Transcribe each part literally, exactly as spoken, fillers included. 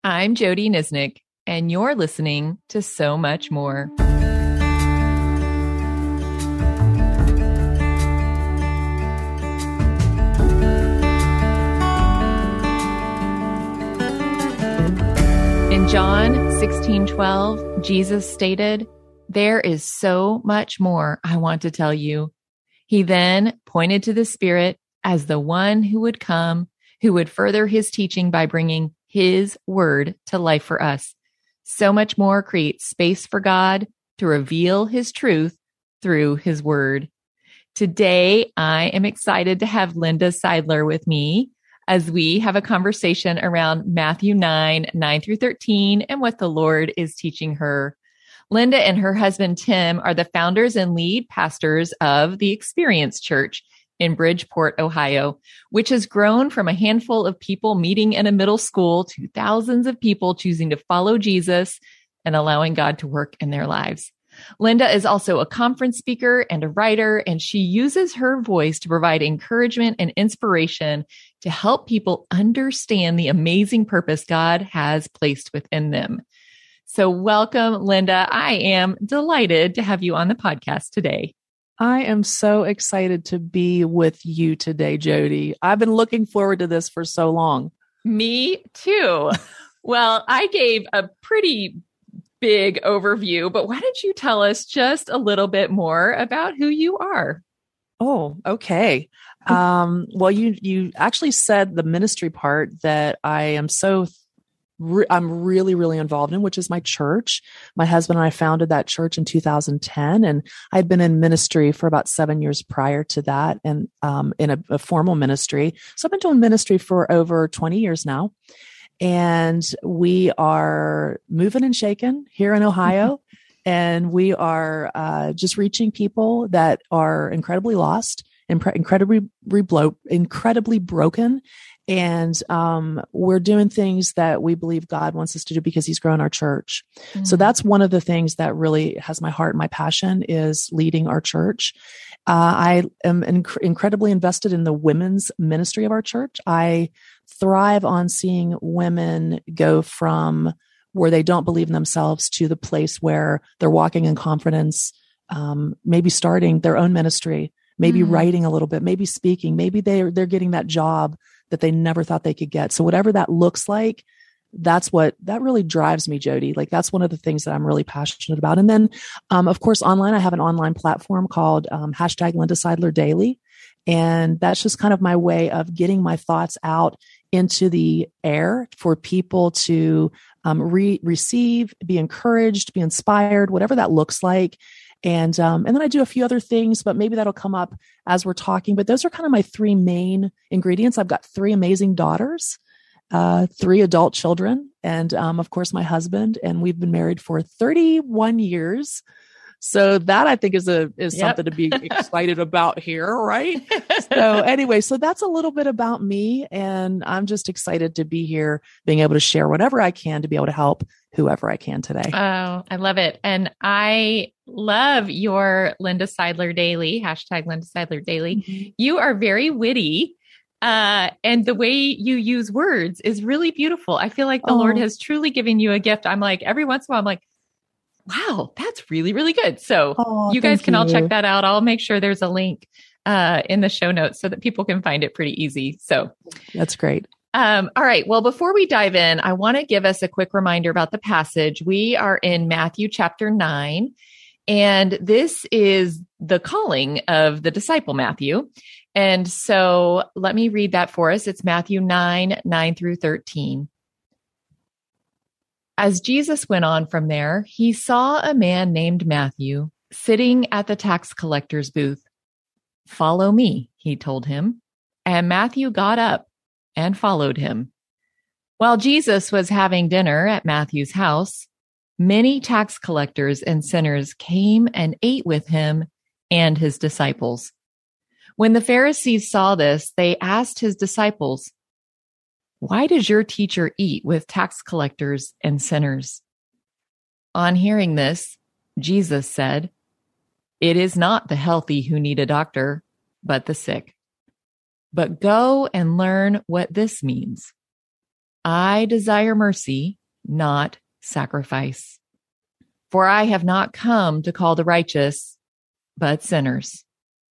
I'm Jody Nisnik, and you're listening to So Much More. In John sixteen twelve, Jesus stated, "There is so much more I want to tell you." He then pointed to the Spirit as the one who would come, who would further his teaching by bringing his word to life for us. So much more creates space for God to reveal his truth through his word. Today, I am excited to have Linda Seidler with me as we have a conversation around Matthew nine, nine through thirteen, and what the Lord is teaching her. Linda and her husband, Tim, are the founders and lead pastors of the Experience Church in Bridgeport, Ohio, which has grown from a handful of people meeting in a middle school to thousands of people choosing to follow Jesus and allowing God to work in their lives. Linda is also a conference speaker and a writer, and she uses her voice to provide encouragement and inspiration to help people understand the amazing purpose God has placed within them. So welcome, Linda. I am delighted to have you on the podcast today. I am so excited to be with you today, Jody. I've been looking forward to this for so long. Me too. Well, I gave a pretty big overview, but why don't you tell us just a little bit more about who you are? Oh, okay. Um, well, you you actually said the ministry part that I am so re- I'm really really involved in, which is my church. My husband and I founded that church in two thousand ten, and I'd been in ministry for about seven years prior to that, and um, in a, a formal ministry. So I've been doing ministry for over twenty years now. And we are moving and shaking here in Ohio. And we are uh, just reaching people that are incredibly lost, impre- incredibly, reblo- incredibly broken. And um, we're doing things that we believe God wants us to do because he's grown our church. Mm-hmm. So that's one of the things that really has my heart and my passion is leading our church. Uh, I am inc- incredibly invested in the women's ministry of our church. I thrive on seeing women go from where they don't believe in themselves to the place where they're walking in confidence, um, maybe starting their own ministry, maybe mm. writing a little bit, maybe speaking, maybe they're, they're getting that job that they never thought they could get. So whatever that looks like, that's what, that really drives me, Jody. Like that's one of the things that I'm really passionate about. And then, um, of course, online, I have an online platform called um, hashtag Linda Seidler Daily. And that's just kind of my way of getting my thoughts out into the air for people to um, re- receive, be encouraged, be inspired, whatever that looks like. And um, and then I do a few other things, but maybe that'll come up as we're talking. But those are kind of my three main ingredients. I've got three amazing daughters, uh, three adult children, and um, of course, my husband. And we've been married for thirty-one years. So that I think is a is yep. something to be excited about here, right? So anyway, so that's a little bit about me, and I'm just excited to be here, being able to share whatever I can to be able to help whoever I can today. Oh, I love it. And I love your Linda Seidler Daily, hashtag Linda Seidler Daily. Mm-hmm. You are very witty. Uh, and the way you use words is really beautiful. I feel like the oh. Lord has truly given you a gift. I'm like, every once in a while, I'm like, wow, that's really, really good. So oh, you guys can you. all check that out. I'll make sure there's a link uh, in the show notes so that people can find it pretty easy. So that's great. Um, all right. Well, before we dive in, I want to give us a quick reminder about the passage. We are in Matthew chapter nine, and this is the calling of the disciple Matthew. And so let me read that for us. It's Matthew nine, nine through thirteen. As Jesus went on from there, he saw a man named Matthew sitting at the tax collector's booth. "Follow me," he told him. And Matthew got up and followed him. While Jesus was having dinner at Matthew's house, many tax collectors and sinners came and ate with him and his disciples. When the Pharisees saw this, they asked his disciples, "Why does your teacher eat with tax collectors and sinners?" On hearing this, Jesus said, "It is not the healthy who need a doctor, but the sick. But go and learn what this means. I desire mercy, not sacrifice. For I have not come to call the righteous, but sinners.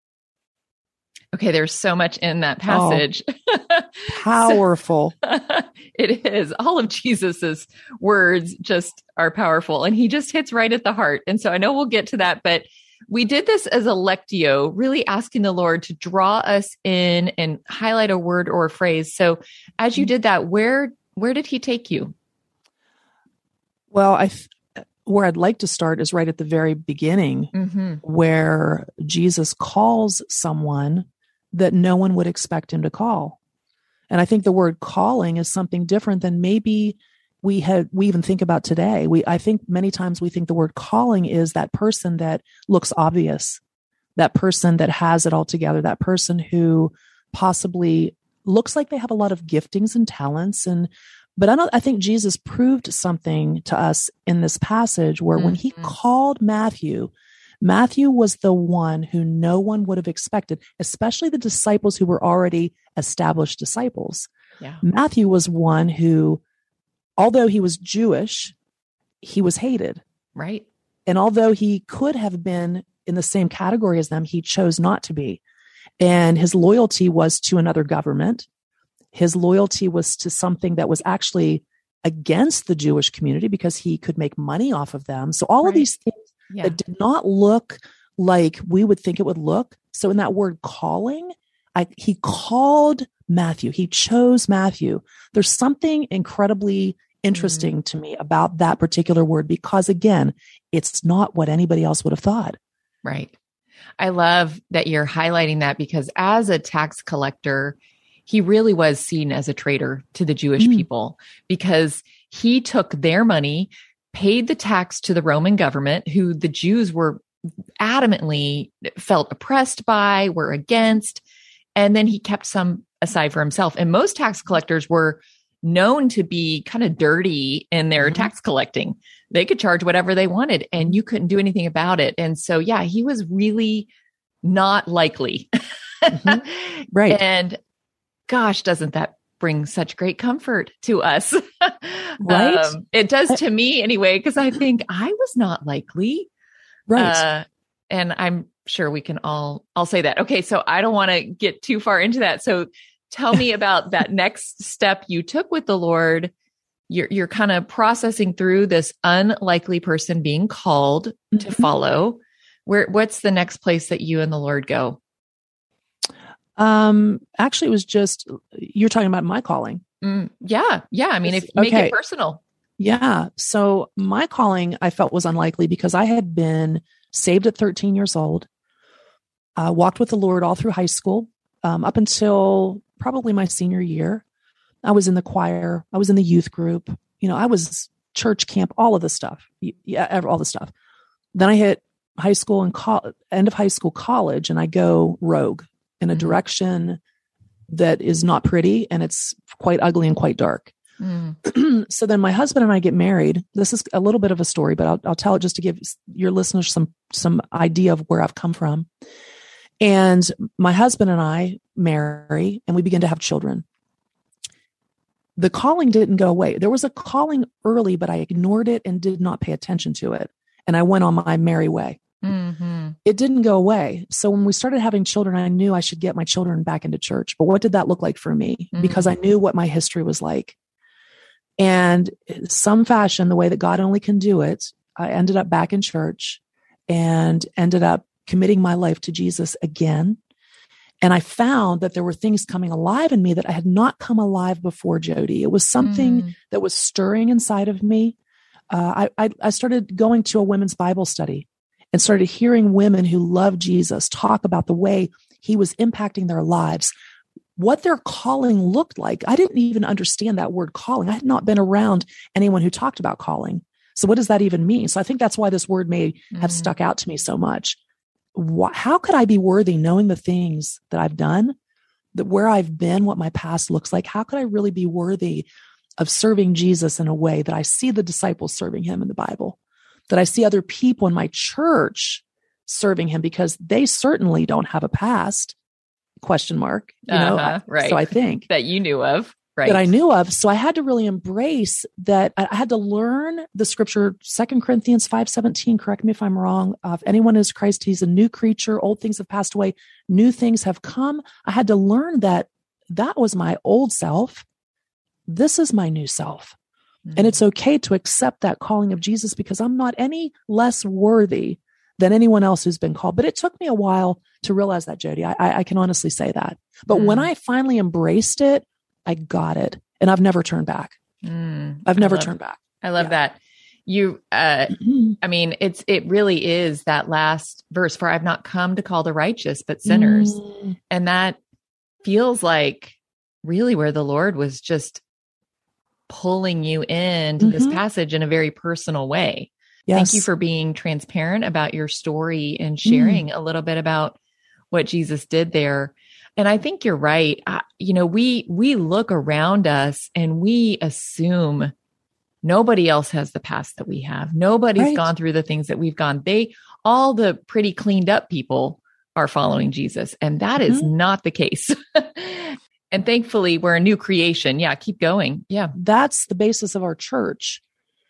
Okay, there's so much in that passage. Oh, powerful. So, it is. All of Jesus's words just are powerful, and he just hits right at the heart. And so I know we'll get to that, but we did this as a lectio, really asking the Lord to draw us in and highlight a word or a phrase. So as you did that, where where did he take you? Well, I th- where I'd like to start is right at the very beginning, mm-hmm. where Jesus calls someone that no one would expect him to call. And I think the word calling is something different than maybe we had, we even think about today. We, I think many times we think the word calling is that person that looks obvious, that person that has it all together, that person who possibly looks like they have a lot of giftings and talents. And, but I don't, I think Jesus proved something to us in this passage where mm-hmm. when he called Matthew, Matthew was the one who no one would have expected, especially the disciples who were already established disciples. Yeah. Matthew was one who, although he was Jewish, he was hated. Right. And although he could have been in the same category as them, he chose not to be. And his loyalty was to another government. His loyalty was to something that was actually against the Jewish community because he could make money off of them. So all right. of these things yeah. that did not look like we would think it would look. So in that word calling, I, he called Matthew. He chose Matthew. There's something incredibly interesting mm. to me about that particular word because, again, it's not what anybody else would have thought. Right. I love that you're highlighting that because as a tax collector, he really was seen as a traitor to the Jewish mm. people because he took their money, paid the tax to the Roman government, who the Jews were adamantly felt oppressed by, were against, and then he kept some aside for himself. And most tax collectors were known to be kind of dirty in their mm-hmm. tax collecting. They could charge whatever they wanted and you couldn't do anything about it. And so, yeah, he was really not likely. mm-hmm. Right. And gosh, doesn't that bring such great comfort to us? Right. Um, it does to me anyway, because I think I was not likely. Right. Uh, and I'm sure we can all, I'll say that. Okay. So I don't want to get too far into that. So tell me about that next step you took with the Lord. You're, you're kind of processing through this unlikely person being called mm-hmm. to follow. Where, what's the next place that you and the Lord go? Um, actually, it was just, you're talking about my calling. Mm, yeah. Yeah. I mean, if make okay. it personal. Yeah. So my calling I felt was unlikely because I had been saved at thirteen years old, uh, walked with the Lord all through high school, um, up until probably my senior year. I was in the choir. I was in the youth group. You know, I was church camp, all of the stuff. Yeah. All the stuff. Then I hit high school and co- end of high school, college, and I go rogue in a mm-hmm. direction that is not pretty and it's quite ugly and quite dark. Mm. So then my husband and I get married. This is a little bit of a story, but I'll, I'll tell it just to give your listeners some, some idea of where I've come from. And my husband and I marry and we begin to have children. The calling didn't go away. There was a calling early, but I ignored it and did not pay attention to it. And I went on my merry way. Mm-hmm. It didn't go away. So when we started having children, I knew I should get my children back into church. But what did that look like for me? Mm-hmm. Because I knew what my history was like. And some fashion, the way that God only can do it, I ended up back in church and ended up committing my life to Jesus again. And I found that there were things coming alive in me that I had not come alive before, Jody. It was something mm. that was stirring inside of me. Uh, I, I, I started going to a women's Bible study and started hearing women who love Jesus talk about the way he was impacting their lives, what their calling looked like. I didn't even understand that word calling. I had not been around anyone who talked about calling. So what does that even mean? So I think that's why this word may have mm. stuck out to me so much. Wh- how could I be worthy knowing the things that I've done, that where I've been, what my past looks like? How could I really be worthy of serving Jesus in a way that I see the disciples serving him in the Bible, that I see other people in my church serving him because they certainly don't have a past, question mark, you know? Uh-huh, right. So I think that you knew of. right. that I knew of. So I had to really embrace that. I had to learn the scripture, Second Corinthians five seventeen, correct me if I'm wrong. Uh, if anyone is Christ, he's a new creature. Old things have passed away. New things have come. I had to learn that that was my old self. This is my new self. Mm-hmm. And it's okay to accept that calling of Jesus because I'm not any less worthy than anyone else who's been called. But it took me a while to realize that, Jody. I, I can honestly say that. But mm. when I finally embraced it, I got it. And I've never turned back. Mm. I've never love, turned back. I love yeah. that. You, uh, mm-hmm. I mean, it's, it really is that last verse, for I've not come to call the righteous, but sinners. Mm. And that feels like really where the Lord was just pulling you into mm-hmm. this passage in a very personal way. Yes. Thank you for being transparent about your story and sharing mm. a little bit about what Jesus did there. And I think you're right. I, you know, we, we look around us and we assume nobody else has the past that we have. Nobody's right. gone through the things that we've gone. They, all the pretty cleaned up people are following Jesus. And that mm-hmm. is not the case. And thankfully we're a new creation. Yeah. Keep going. Yeah. That's the basis of our church.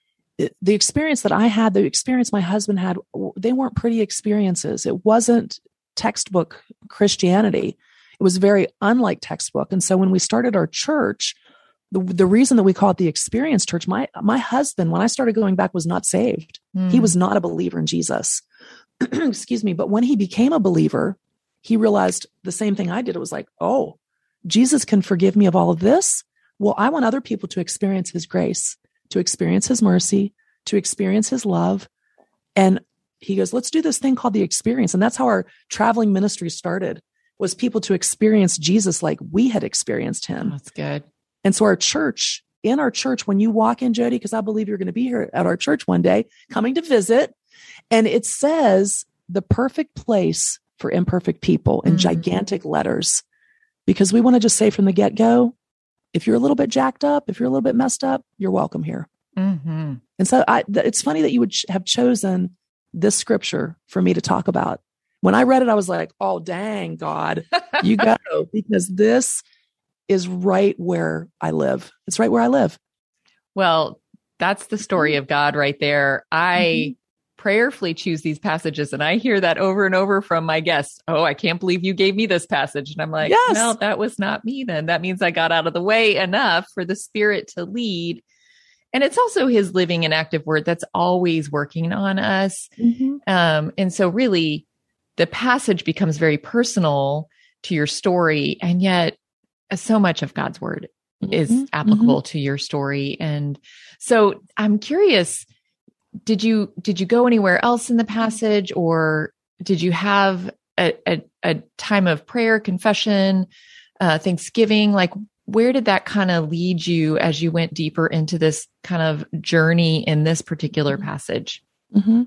The experience that I had, the experience my husband had, they weren't pretty experiences. It wasn't textbook Christianity. It was very unlike textbook. And so when we started our church, the, the reason that we call it the Experience Church, my, my husband, when I started going back, was not saved. Mm. He was not a believer in Jesus. Excuse me. But when he became a believer, he realized the same thing I did. It was like, oh, Jesus can forgive me of all of this. Well, I want other people to experience his grace, to experience his mercy, to experience his love. And he goes, let's do this thing called the Experience. And that's how our traveling ministry started, was people to experience Jesus like we had experienced him. That's good. And so our church, in our church, when you walk in, Jody, because I believe you're going to be here at our church one day, coming to visit, and it says the perfect place for imperfect people in mm-hmm. gigantic letters, because we want to just say from the get-go, if you're a little bit jacked up, if you're a little bit messed up, you're welcome here. Mm-hmm. And so I, th- it's funny that you would ch- have chosen this scripture for me to talk about. When I read it, I was like, oh, dang, God, you go, because this is right where I live. It's right where I live. Well, that's the story of God right there. I mm-hmm. prayerfully choose these passages, and I hear that over and over from my guests. Oh, I can't believe you gave me this passage. And I'm like, yes. No, that was not me then. That means I got out of the way enough for the Spirit to lead. And it's also his living and active word that's always working on us. Mm-hmm. Um, and so really the passage becomes very personal to your story. And yet so much of God's word mm-hmm. is applicable mm-hmm. to your story. And so I'm curious, did you, did you go anywhere else in the passage, or did you have a, a, a time of prayer, confession, uh, Thanksgiving? Like, where did that kind of lead you as you went deeper into this kind of journey in this particular passage? Mm-hmm.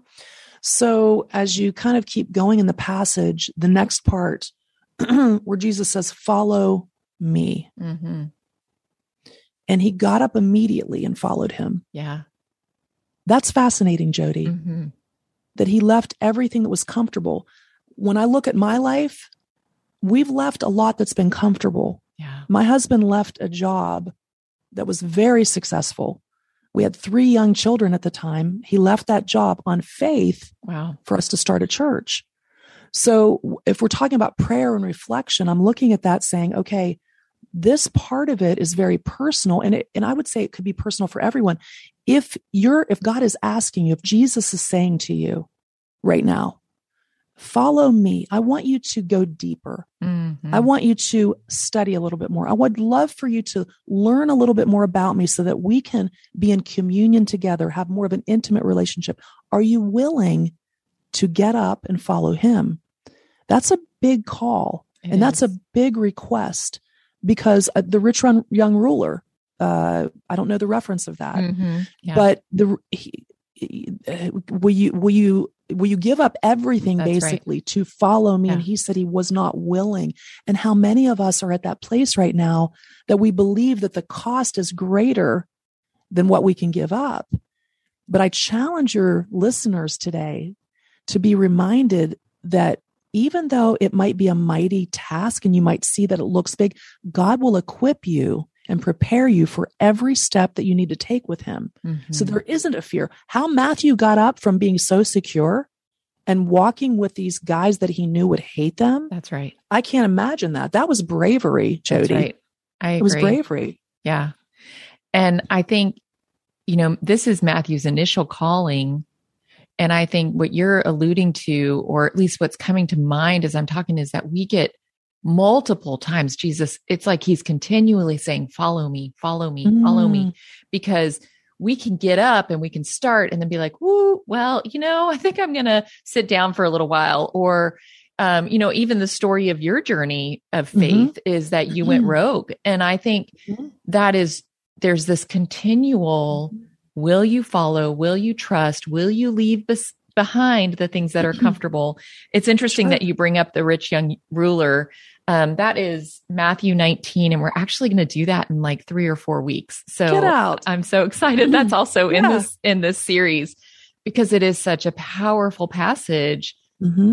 So as you kind of keep going in the passage, the next part where Jesus says, follow me. Mm-hmm. And he got up immediately and followed him. Yeah. That's fascinating, Jody, mm-hmm. that he left everything that was comfortable. When I look at my life, we've left a lot that's been comfortable. Yeah. My husband left a job that was very successful. We had three young children at the time. He left that job on faith wow. for us to start a church. So if we're talking about prayer and reflection, I'm looking at that saying, okay, this part of it is very personal. And it, and I would say it could be personal for everyone. If you're, if God is asking you, if Jesus is saying to you right now, follow me, I want you to go deeper. Mm-hmm. I want you to study a little bit more. I would love for you to learn a little bit more about me so that we can be in communion together, have more of an intimate relationship. Are you willing to get up and follow him? That's a big call. It and is. That's a big request, because uh, the rich run, young ruler, uh, I don't know the reference of that, mm-hmm. yeah. but the, he, will you, will you, will you give up everything That's basically right. to follow me? Yeah. And he said he was not willing. And how many of us are at that place right now that we believe that the cost is greater than what we can give up. But I challenge your listeners today to be reminded that even though it might be a mighty task and you might see that it looks big, God will equip you and prepare you for every step that you need to take with him. Mm-hmm. So there isn't a fear. How Matthew got up from being so secure and walking with these guys that he knew would hate them. That's right. I can't imagine that. That was bravery, Jody. That's right. I agree. It was bravery. Yeah. And I think, you know, this is Matthew's initial calling. And I think what you're alluding to, or at least what's coming to mind as I'm talking, is that we get multiple times Jesus, it's like he's continually saying, follow me, follow me, mm. follow me, because we can get up and we can start and then be like, woo, well, you know, I think I'm going to sit down for a little while. Or, um, you know, even the story of your journey of faith mm-hmm. is that you mm-hmm. went rogue. And I think mm-hmm. that is, there's this continual, will you follow? Will you trust? Will you leave bes- behind the things that are comfortable? It's interesting sure. that you bring up the rich young ruler. Um, that is Matthew nineteen, and we're actually going to do that in like three or four weeks. So Get out. I'm so excited. That's also in yeah. this in this series, because it is such a powerful passage mm-hmm.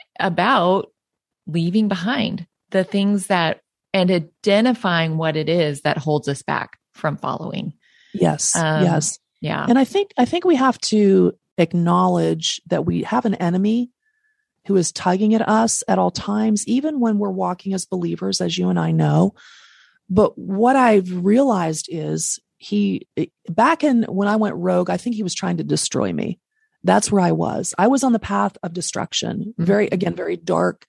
about leaving behind the things that and identifying what it is that holds us back from following. Yes. Um, yes. Yeah. And I think I think we have to acknowledge that we have an enemy who is tugging at us at all times, even when we're walking as believers, as you and I know. But what I've realized is he, back in when I went rogue, I think he was trying to destroy me. That's where I was. I was on the path of destruction. Mm-hmm. Very, again, very dark,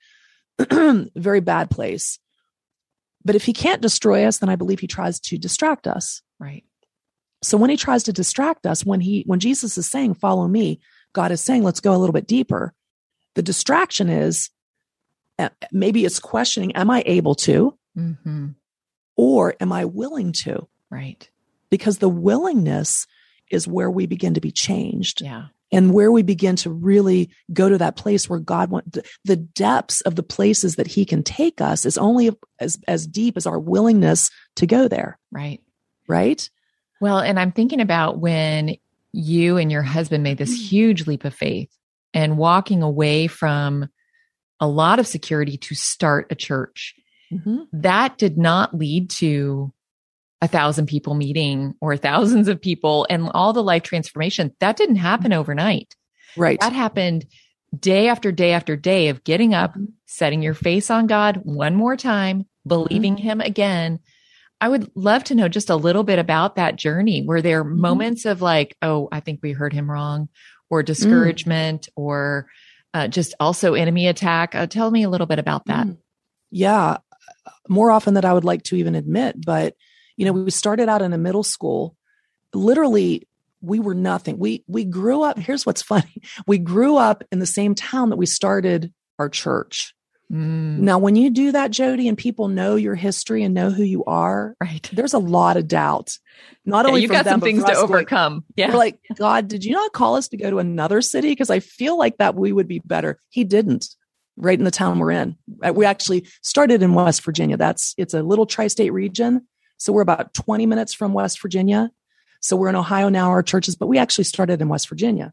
very bad place. But if he can't destroy us, then I believe he tries to distract us. Right. So when he tries to distract us, when he, when Jesus is saying, follow me, God is saying, let's go a little bit deeper. The distraction is uh, maybe it's questioning, am I able to, mm-hmm. or am I willing to? Right. Because the willingness is where we begin to be changed. Yeah. And where we begin to really go to that place where God wants, the depths of the places that he can take us is only as, as deep as our willingness to go there. Right. Right. Well, and I'm thinking about when you and your husband made this huge leap of faith and walking away from a lot of security to start a church. Mm-hmm. That did not lead to a thousand people meeting or thousands of people and all the life transformation. That didn't happen overnight. Right. That happened day after day after day of getting up, setting your face on God one more time, believing mm-hmm. him again. I would love to know just a little bit about that journey. Were there mm-hmm. moments of like, oh, I think we heard him wrong, or discouragement, mm. or uh, just also enemy attack? Uh, tell me a little bit about that. Mm. Yeah, more often than I would like to even admit. But, you know, we started out in a middle school. Literally, we were nothing. We we grew up. Here's what's funny. We grew up in the same town that we started our church. Mm. Now, when you do that, Jody, and people know your history and know who you are, right? There's a lot of doubt. Not yeah, only you from got them, some but things for to us, overcome. Like, yeah, we're like, God, did you not call us to go to another city? Because I feel like that we would be better. He didn't. Right in the town we're in, we actually started in West Virginia. That's it's a little tri-state region, so we're about twenty minutes from West Virginia. So we're in Ohio now, our churches, but we actually started in West Virginia.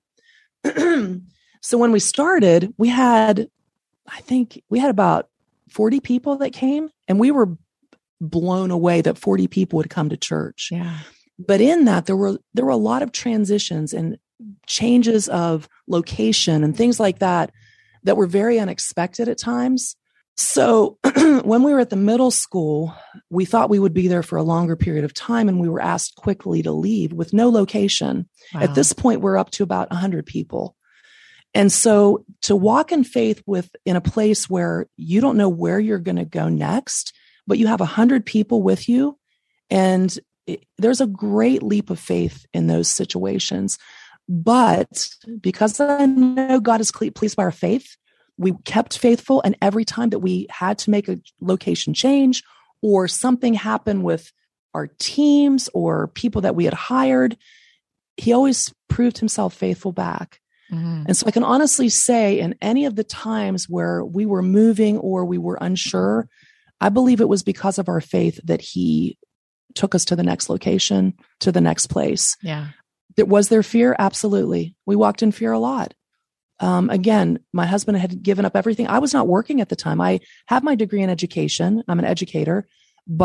So when we started, we had, I think we had about forty people that came, and we were blown away that forty people would come to church. Yeah. But in that, there were there were a lot of transitions and changes of location and things like that that were very unexpected at times. So when we were at the middle school, we thought we would be there for a longer period of time, and we were asked quickly to leave with no location. Wow. At this point, we're up to about one hundred people. And so to walk in faith with in a place where you don't know where you're going to go next, but you have one hundred people with you, and it, there's a great leap of faith in those situations. But because I know God is pleased by our faith, we kept faithful. And every time that we had to make a location change or something happened with our teams or people that we had hired, he always proved himself faithful back. Mm-hmm. And so I can honestly say in any of the times where we were moving or we were unsure, I believe it was because of our faith that he took us to the next location, to the next place. Yeah. Was there fear? Absolutely. We walked in fear a lot. Um, again, my husband had given up everything. I was not working at the time. I have my degree in education. I'm an educator, but I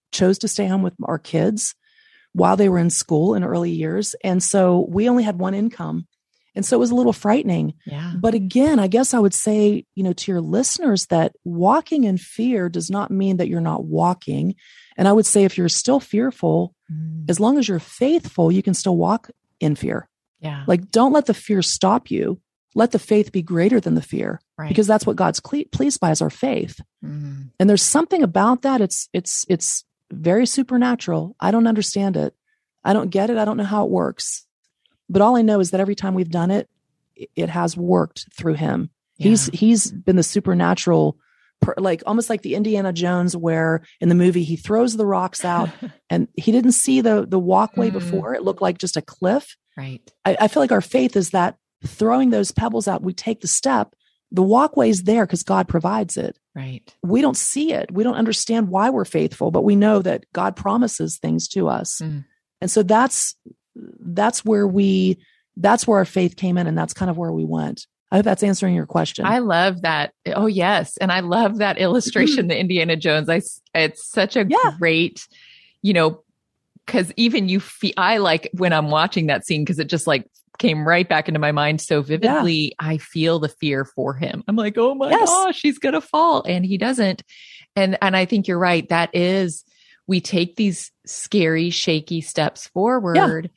chose to stay home with our kids while they were in school in early years. And so we only had one income. And so it was a little frightening. Yeah. But again, I guess I would say, you know, to your listeners that walking in fear does not mean that you're not walking. And I would say if you're still fearful, mm. as long as you're faithful, you can still walk in fear. Yeah. Like, don't let the fear stop you. Let the faith be greater than the fear, right. because that's what God's cle- pleased by is our faith. Mm. And there's something about that. It's, it's, it's very supernatural. I don't understand it. I don't get it. I don't know how it works. But all I know is that every time we've done it, it has worked through him. Yeah. He's he's been the supernatural, like almost like the Indiana Jones, where in the movie he throws the rocks out and he didn't see the the walkway mm. before. It looked like just a cliff. Right. I, I feel like our faith is that throwing those pebbles out, we take the step. The walkway is there because God provides it. Right. We don't see it. We don't understand why we're faithful, but we know that God promises things to us. Mm. And so that's that's where we, that's where our faith came in. And that's kind of where we went. I hope that's answering your question. I love that. Oh yes. And I love that illustration, the Indiana Jones. I, it's such a yeah. great, you know, cause even you feel, I like when I'm watching that scene, cause it just like came right back into my mind so vividly. Yeah. I feel the fear for him. I'm like, oh my yes. gosh, he's going to fall. And he doesn't. And, and I think you're right. That is, we take these scary, shaky steps forward. Yeah.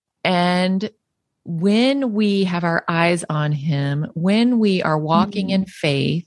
And when we have our eyes on him, when we are walking mm-hmm. in faith,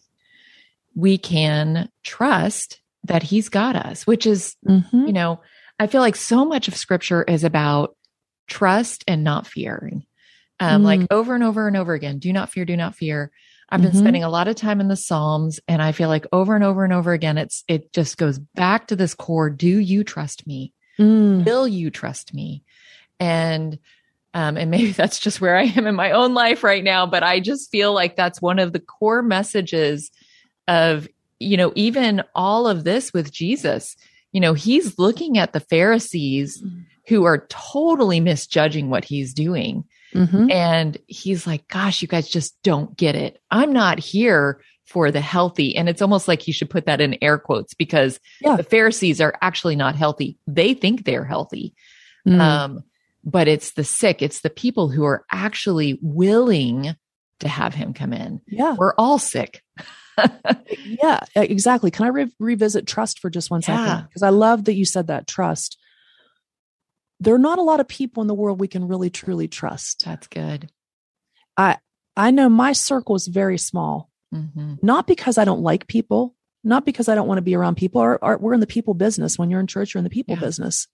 we can trust that he's got us, which is, mm-hmm. you know, I feel like so much of scripture is about trust and not fearing. Um, mm-hmm. Like over and over and over again, do not fear, do not fear. I've been mm-hmm. spending a lot of time in the Psalms, and I feel like over and over and over again, it's, it just goes back to this core. Do you trust me? Mm. Will you trust me? And, um, and maybe that's just where I am in my own life right now, but I just feel like that's one of the core messages of, you know, even all of this with Jesus. You know, he's looking at the Pharisees who are totally misjudging what he's doing. Mm-hmm. And he's like, gosh, you guys just don't get it. I'm not here for the healthy. And it's almost like you should put that in air quotes, because yeah. the Pharisees are actually not healthy. They think they're healthy. Mm. Um, but it's the sick. It's the people who are actually willing to have him come in. Yeah. We're all sick. Yeah, exactly. Can I re- revisit trust for just one yeah. second? Because I love that you said that, trust. There are not a lot of people in the world we can really, truly trust. That's good. I I know my circle is very small, mm-hmm. not because I don't like people, not because I don't want to be around people. Or, or we're in the people business. When you're in church, you're in the people yeah. business.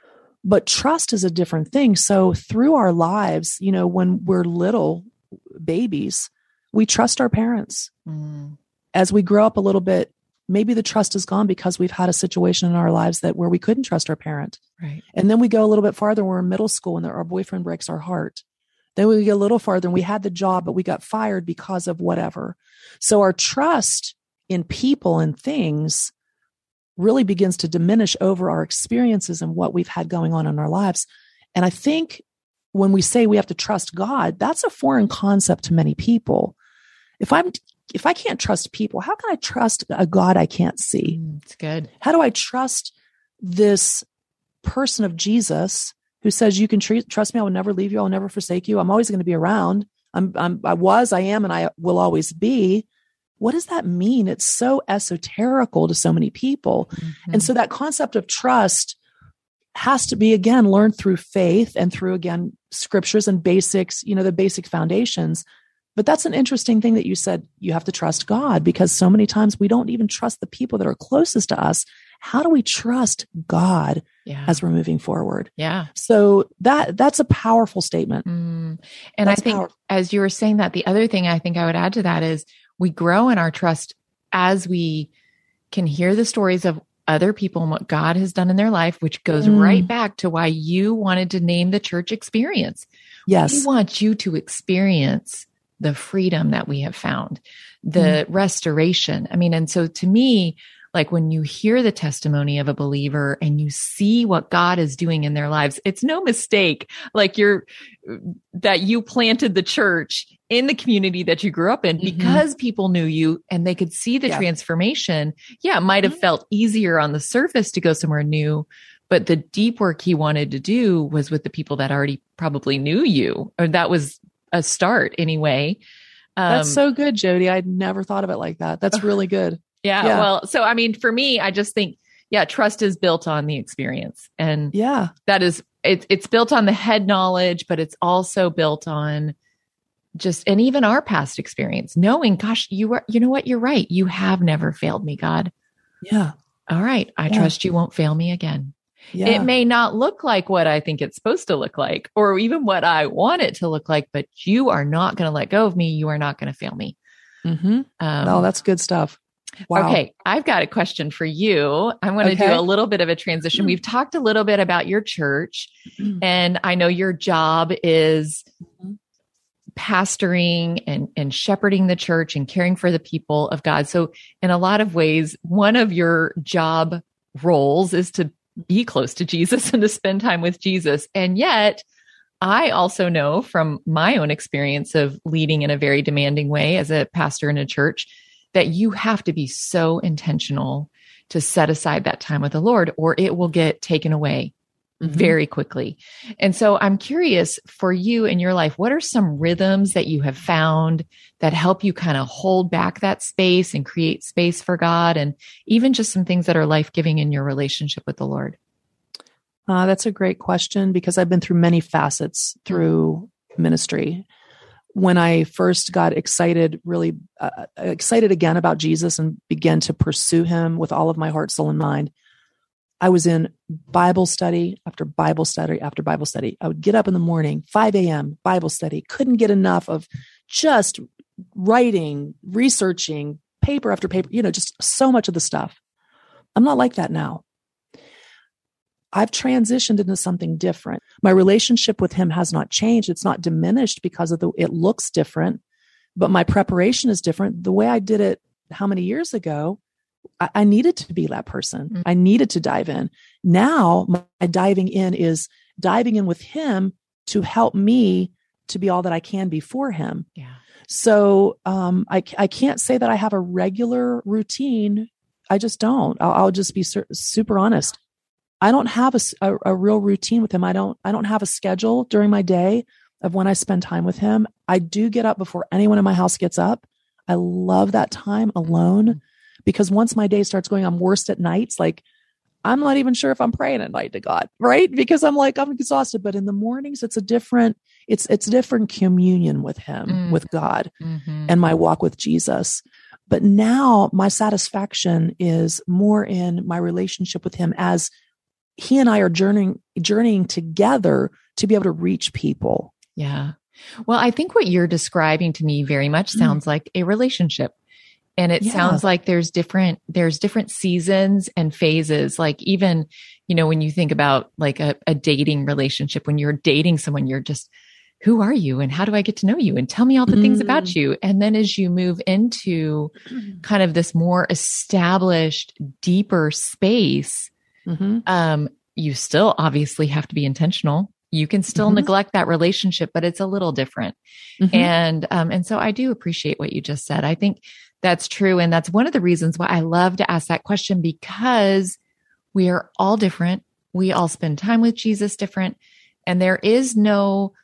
But trust is a different thing. So through our lives, you know, when we're little babies, we trust our parents. Mm. As we grow up a little bit, maybe the trust is gone because we've had a situation in our lives that where we couldn't trust our parent. Right. And then we go a little bit farther. We're in middle school and our boyfriend breaks our heart. Then we get a little farther and we had the job, but we got fired because of whatever. So our trust in people and things really begins to diminish over our experiences and what we've had going on in our lives. And I think when we say we have to trust God, that's a foreign concept to many people. If I'm If I can't trust people, how can I trust a God I can't see? It's good. How do I trust this person of Jesus who says, you can treat, trust me, I will never leave you. I'll never forsake you. I'm always going to be around. I'm, I'm, I was, I am, and I will always be. What does that mean? It's so esoterical to so many people. Mm-hmm. And so that concept of trust has to be, again, learned through faith and through, again, scriptures and basics, you know, the basic foundations. But that's an interesting thing that you said, you have to trust God, because so many times we don't even trust the people that are closest to us. How do we trust God yeah. as we're moving forward? Yeah. So that that's a powerful statement. Mm. And that's I think powerful. As you were saying that, the other thing I think I would add to that is we grow in our trust as we can hear the stories of other people and what God has done in their life, which goes mm. right back to why you wanted to name the church Experience. Yes. We want you to experience the freedom that we have found, the mm. restoration. I mean, and so to me, like when you hear the testimony of a believer and you see what God is doing in their lives, it's no mistake. Like you're, that you planted the church in the community that you grew up in Mhm. because people knew you and they could see the Yeah. transformation. Yeah, it might have Mhm. felt easier on the surface to go somewhere new, but the deep work he wanted to do was with the people that already probably knew you, or that was a start anyway. Um, That's so good, Jody. I'd never thought of it like that. That's really good. yeah, Yeah. Well, so I mean, for me, I just think, yeah, trust is built on the experience, and Yeah. that is it, it's built on the head knowledge, but it's also built on just, and even our past experience, knowing, gosh, you are, you know what, you're right. You have never failed me, God. Yeah. All right. I Yeah. trust you won't fail me again. Yeah. It may not look like what I think it's supposed to look like, or even what I want it to look like, but you are not going to let go of me. You are not going to fail me. Mm-hmm. Um, No, that's good stuff. Wow. Okay. I've got a question for you. I'm going to Okay. do a little bit of a transition. We've talked a little bit about your church, and I know your job is pastoring and, and shepherding the church and caring for the people of God. So in a lot of ways, one of your job roles is to be close to Jesus and to spend time with Jesus. And yet I also know from my own experience of leading in a very demanding way as a pastor in a church that you have to be so intentional to set aside that time with the Lord, or it will get taken away Mhm. very quickly. And so I'm curious for you in your life, what are some rhythms that you have found that help you kind of hold back that space and create space for God, and even just some things that are life-giving in your relationship with the Lord? Uh, that's a great question, because I've been through many facets through ministry. When I first got excited, really uh, excited again about Jesus and began to pursue him with all of my heart, soul, and mind, I was in Bible study after Bible study after Bible study. I would get up in the morning, five a.m., Bible study, couldn't get enough of just writing, researching, paper after paper, you know, just so much of the stuff. I'm not like that now. I've transitioned into something different. My relationship with him has not changed. It's not diminished because of the, it looks different, but my preparation is different. The way I did it how many years ago, I, I needed to be that person. Mm-hmm. I needed to dive in. Now my diving in is diving in with him to help me to be all that I can be for him. Yeah. So um, I, I can't say that I have a regular routine. I just don't. I'll, I'll just be su- super honest. I don't have a, a, a real routine with him. I don't, I don't have a schedule during my day of when I spend time with him. I do get up before anyone in my house gets up. I love that time alone, because once my day starts going, I'm worst at nights. Like, I'm not even sure if I'm praying at night to God, right? Because I'm like, I'm exhausted. But in the mornings, it's a different, it's, it's different communion with him, Mm. with God, Mm-hmm. and my walk with Jesus. But now my satisfaction is more in my relationship with him, as he and I are journeying, journeying together to be able to reach people. Yeah. Well, I think what you're describing to me very much sounds mm. like a relationship. And it yeah. sounds like there's different, there's different seasons and phases. Like, even, you know, when you think about like a, a dating relationship, when you're dating someone, you're just, who are you and how do I get to know you? And tell me all the mm. things about you. And then as you move into kind of this more established, deeper space, mm-hmm. um, you still obviously have to be intentional. You can still mm-hmm. neglect that relationship, but it's a little different. Mm-hmm. And, um, and so I do appreciate what you just said. I think that's true. And that's one of the reasons why I love to ask that question, because we are all different. We all spend time with Jesus different, and there is no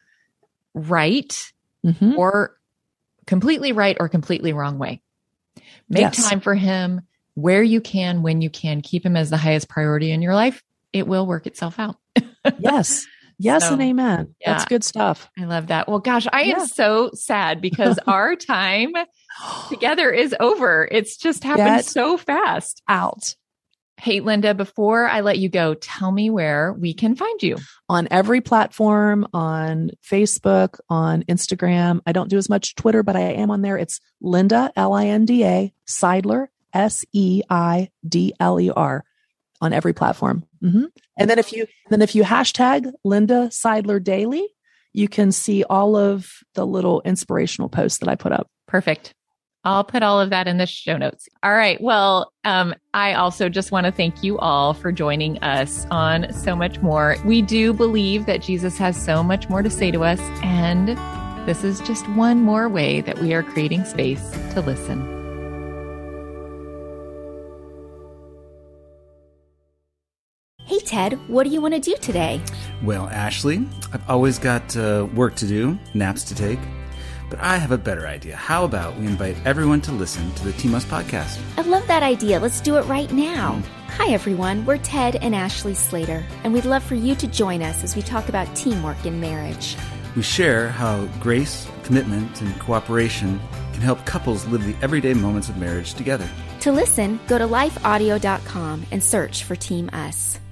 right mm-hmm. or completely right or completely wrong way. Make yes. time for him where you can, when you can. Keep him as the highest priority in your life. It will work itself out. Yes. Yes. So, and amen. Yeah, that's good stuff. I love that. Well, gosh, I yeah. am so sad because our time together is over. It's just happened Get so fast. Out. Hey, Linda, before I let you go, tell me where we can find you. On every platform, on Facebook, on Instagram. I don't do as much Twitter, but I am on there. It's Linda, L I N D A, Seidler, S E I D L E R, on every platform. Mm-hmm. And then if you, then if you hashtag Linda Seidler Daily, you can see all of the little inspirational posts that I put up. Perfect. I'll put all of that in the show notes. All right. Well, um, I also just want to thank you all for joining us on So Much More. We do believe that Jesus has so much more to say to us, and this is just one more way that we are creating space to listen. Hey, Ted, what do you want to do today? Well, Ashley, I've always got uh, work to do, naps to take. But I have a better idea. How about we invite everyone to listen to the Team Us podcast? I love that idea. Let's do it right now. Mm. Hi, everyone. We're Ted and Ashley Slater, and we'd love for you to join us as we talk about teamwork in marriage. We share how grace, commitment, and cooperation can help couples live the everyday moments of marriage together. To listen, go to life audio dot com and search for Team Us.